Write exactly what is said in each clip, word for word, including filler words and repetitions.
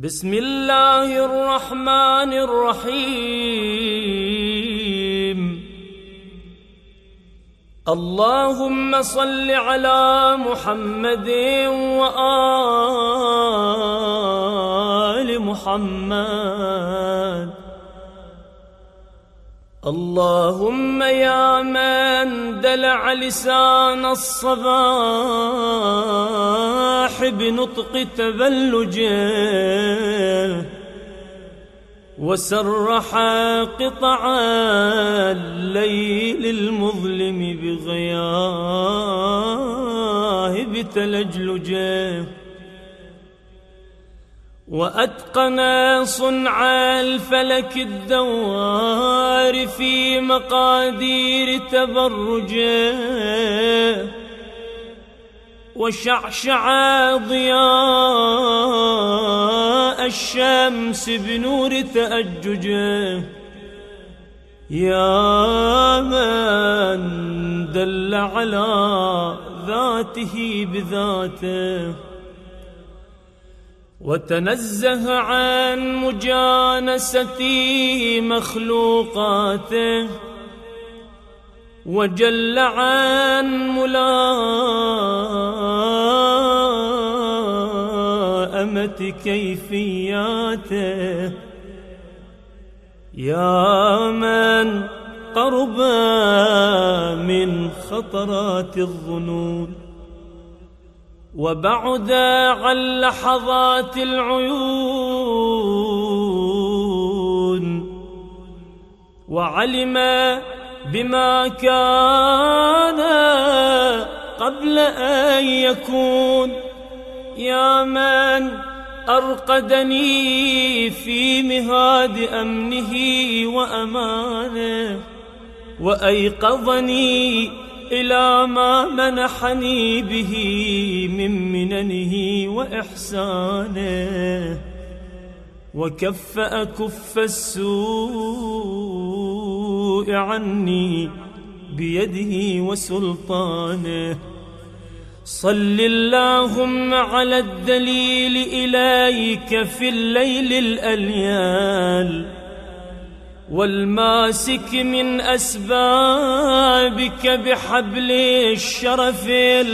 بسم الله الرحمن الرحيم. اللهم صل على محمد وآل محمد. اللهم يا من دلع لسان الصباح بنطق تبلجه وسرح قطع الليل المظلم بغياهب تلجلجه، وأتقن صنع الفلك الدوار في مقادير تبرجه، وشعشع ضياء الشمس بنور تأججه. يا من دل على ذاته بذاته وتنزه عن مجانسة مخلوقاته، وجل عن ملائمة كيفياته. يا من قرب من خطرات الظنون وبعد عن لحظات العيون، وعلم بما كان قبل أن يكون. يا من أرقدني في مهاد أمنه وأمانه، وأيقظني إلى ما منحني به من مننه وإحسانه، وكف أكف السوء عني بيده وسلطانه. صل اللهم على الدليل إليك في الليل الأليال، والماسك من أسبابك بحبل الشرف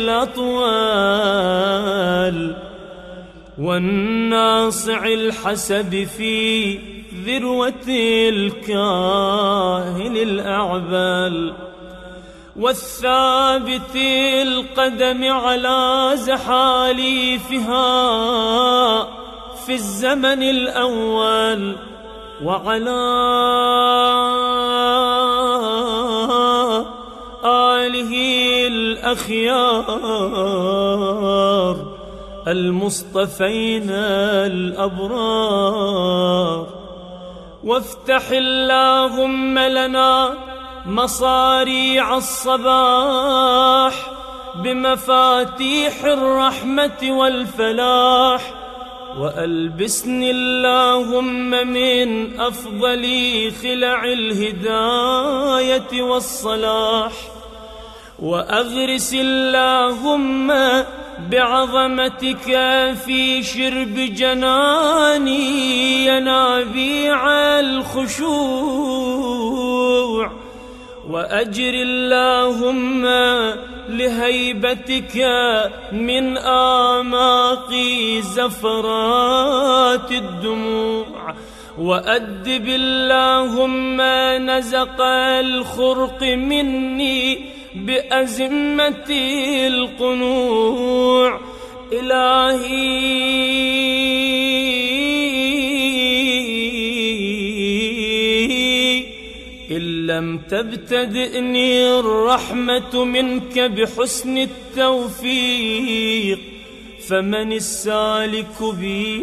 الأطوال، والناصع الحسب في ذروة الكاهل الأعبال، والثابت القدم على زحاليفها في الزمن الأول، وعلى آله الأخيار المصطفين الأبرار. وافتح اللهم لنا مصاريع الصباح بمفاتيح الرحمة والفلاح، وألبسني اللهم من أفضل خلع الهداية والصلاح، وأغرس اللهم بعظمتك في شرب جناني ينابيع الخشوع، وأجر اللهم لهيبتك من آماق زفرات الدموع، وأدب اللهم نزق الخرق مني بأزمة القنوع. إلهي إن لم تبتدئني الرحمة منك بحسن التوفيق، فمن السالك بي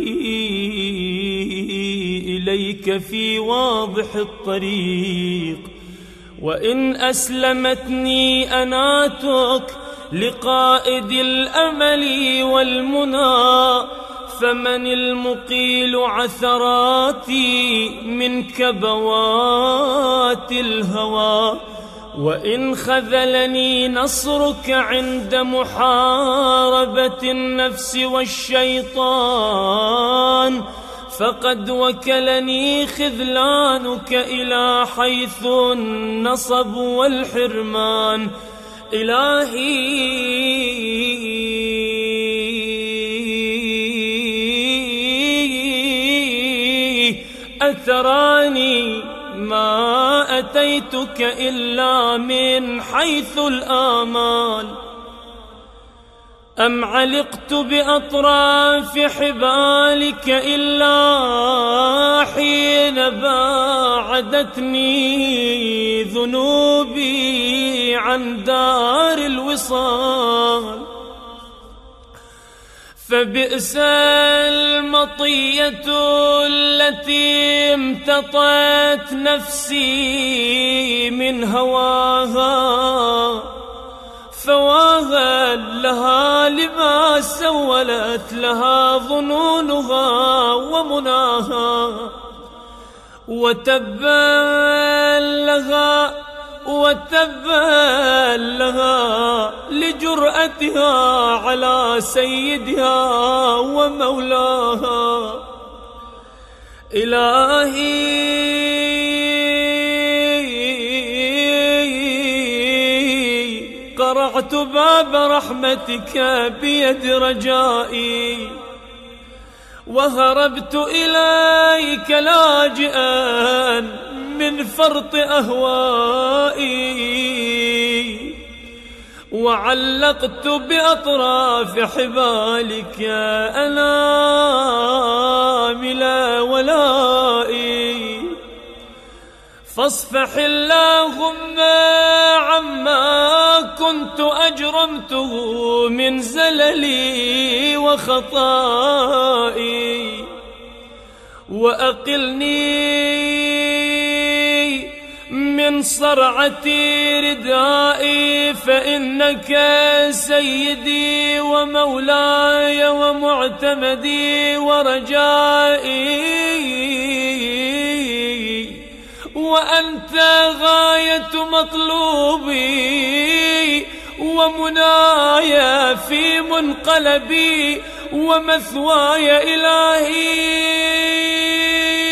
إليك في واضح الطريق؟ وإن أسلمتني أناتك لقائد الأمل والمنى، فمن المقيل عثراتي من كبوات الهوى؟ وإن خذلني نصرك عند محاربة النفس والشيطان، فقد وكلني خذلانك إلى حيث النصب والحرمان. إلهي أتراني ما أتيتك إلا من حيث الآمال، أم علقت بأطراف حبالك إلا حين باعدتني ذنوبي عن دار الوصال. فبئس المطية التي امتطت نفسي من هواها، فواها لها لما سولت لها ظنونها ومناها، وتبا لها وتبا لها لجرأتها على سيدها ومولاها. إلهي قرعت باب رحمتك بيد رجائي، وهربت إليك لاجئا من فرط أهوائي، وعلقت بأطراف حبالك أنامل ولائي. فاصفح اللهم عما كنت أجرمته من زللي وخطائي، وأقلني من صرعة ردائي، فإنك سيدي ومولاي ومعتمدي ورجائي، وأنت غاية مطلوبي ومنايا في منقلبي ومثواي. إلهي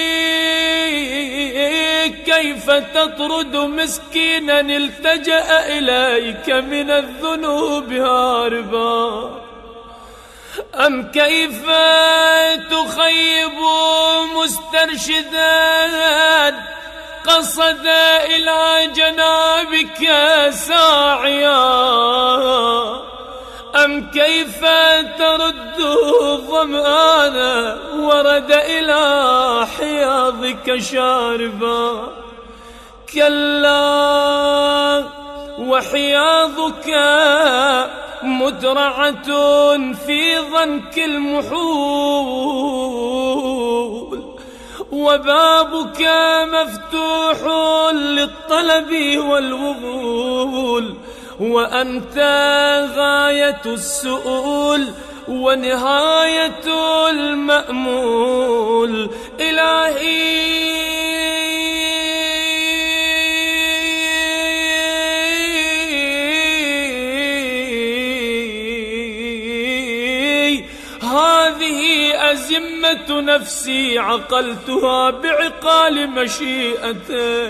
كيف تطرد مسكينا التجأ إليك من الذنوب هاربا، أم كيف تخيب مسترشدا قصد إلى جنابك ساعيا، أم كيف ترد الظمآن ورد إلى حياضك شاربا. كلا وحياضك مدرعة في ضنك المحول، وبابك مفتوح للطلب والوغول، وأنت غاية السؤول ونهاية المأمول. إلهي هذه أزمة نفسي عقلتها بعقال مشيئتك،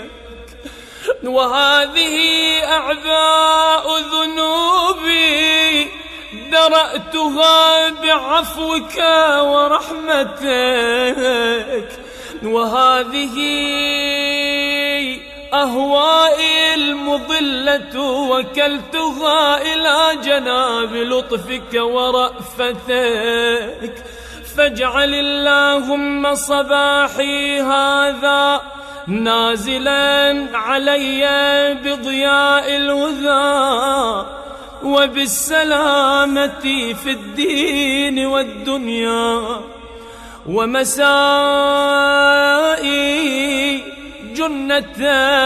وهذه أعباء ذنوبي درأتها بعفوك ورحمتك، وهذه أهوائي المضلة وكلتها إلى جناب لطفك ورأفتك. فاجعل اللهم صباحي هذا نازلا علي بضياء الهدى وبالسلامة في الدين والدنيا، ومسائي جنة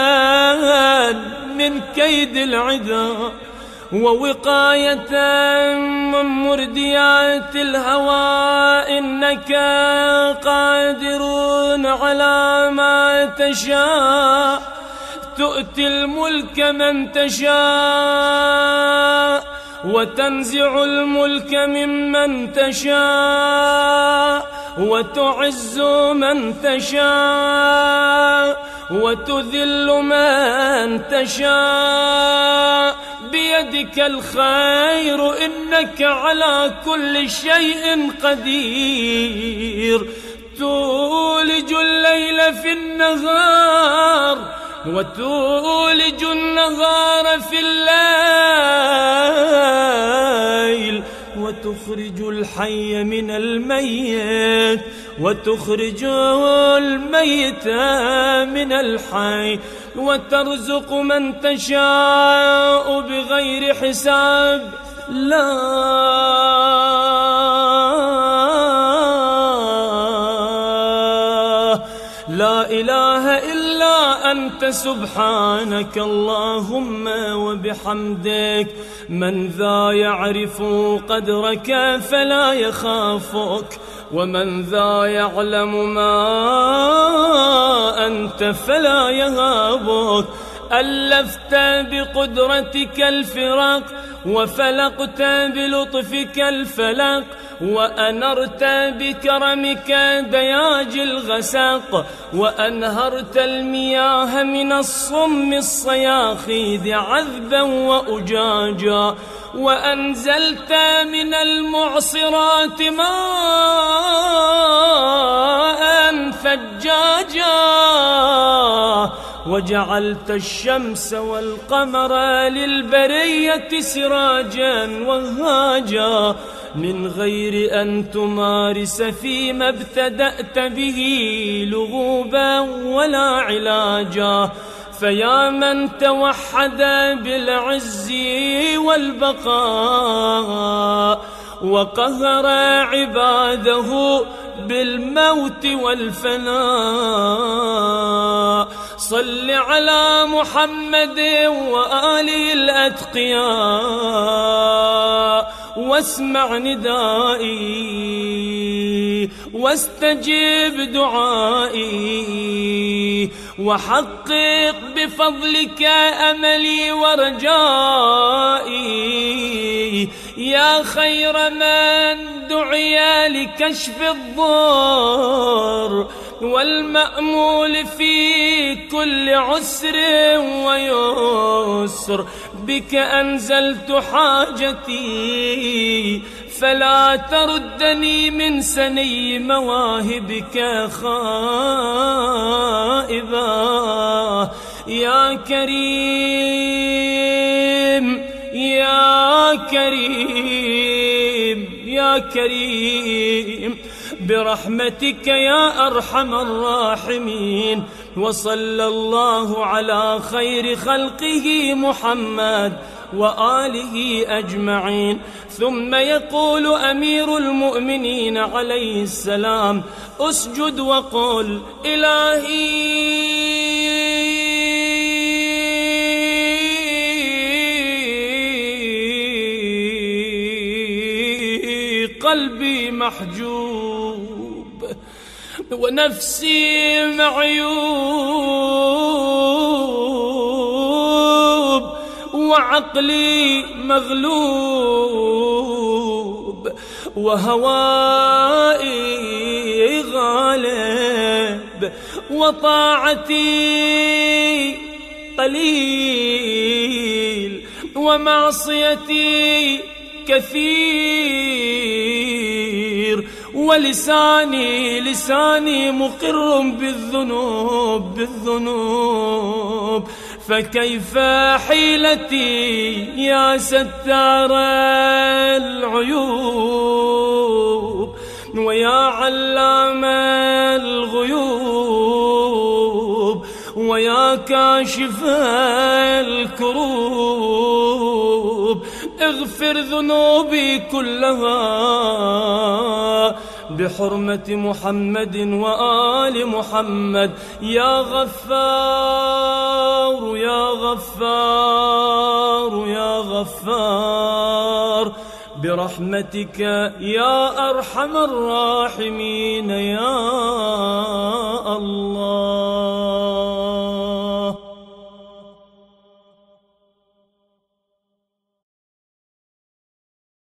من كيد العدا، ووقاية من مرديات الهوى. إنك قادر على ما تشاء، تؤتي الملك من تشاء وتنزع الملك ممن تشاء، وتعز من تشاء وتذل من تشاء، بيدك الخير إنك على كل شيء قدير. تولج الليل في النهار وتولج النهار في الليل، وتخرج الحي من الميت وتخرج الميت من الحي، وترزق من تشاء بغير حساب. لا لا إله إلا أنت سبحانك اللهم وبحمدك. من ذا يعرف قدرك فلا يخافك، ومن ذا يعلم ما أنت فلا يهابك. ألفت بقدرتك الفرق وفلقت بلطفك الفلق، وأنرت بكرمك دياج الغسق، وأنهرت المياه من الصم الصياخيذ عذبا وأجاجا، وأنزلت من المعصرات ماء ثجاجا، وجعلت الشمس والقمر للبرية سراجا وهاجا، من غير أن تمارس فيما ابتدأت به لغوبا ولا علاجا. فيا من توحد بالعز والبقاء وقهر عباده بالموت والفناء، صل على محمد وآله الأتقياء، واسمع ندائي واستجب دعائي، وحقق بفضلك أملي ورجائي، يا خير من دعي لكشف الضر والمأمول في كل عسر ويسر. بك أنزلت حاجتي فلا تردني من سني مواهبك خائبا. يا كريم يا كريم يا كريم برحمتك يا أرحم الراحمين. وصلى الله على خير خلقه محمد وآله أجمعين. ثم يقول أمير المؤمنين عليه السلام: اسجد وقل إلهي قلبي محجوب ونفسي معيوب وعقلي مغلوب وهوائي غالب وطاعتي قليل ومعصيتي كثير، ولساني لساني مقر بالذنوب بالذنوب. فكيف حيلتي يا ستار العيوب ويا علام الغيوب ويا كاشف الكروب. اغفر ذنوبي كلها بحرمة محمد وآل محمد. يا غفار يا غفار يا غفار برحمتك يا أرحم الراحمين يا الله.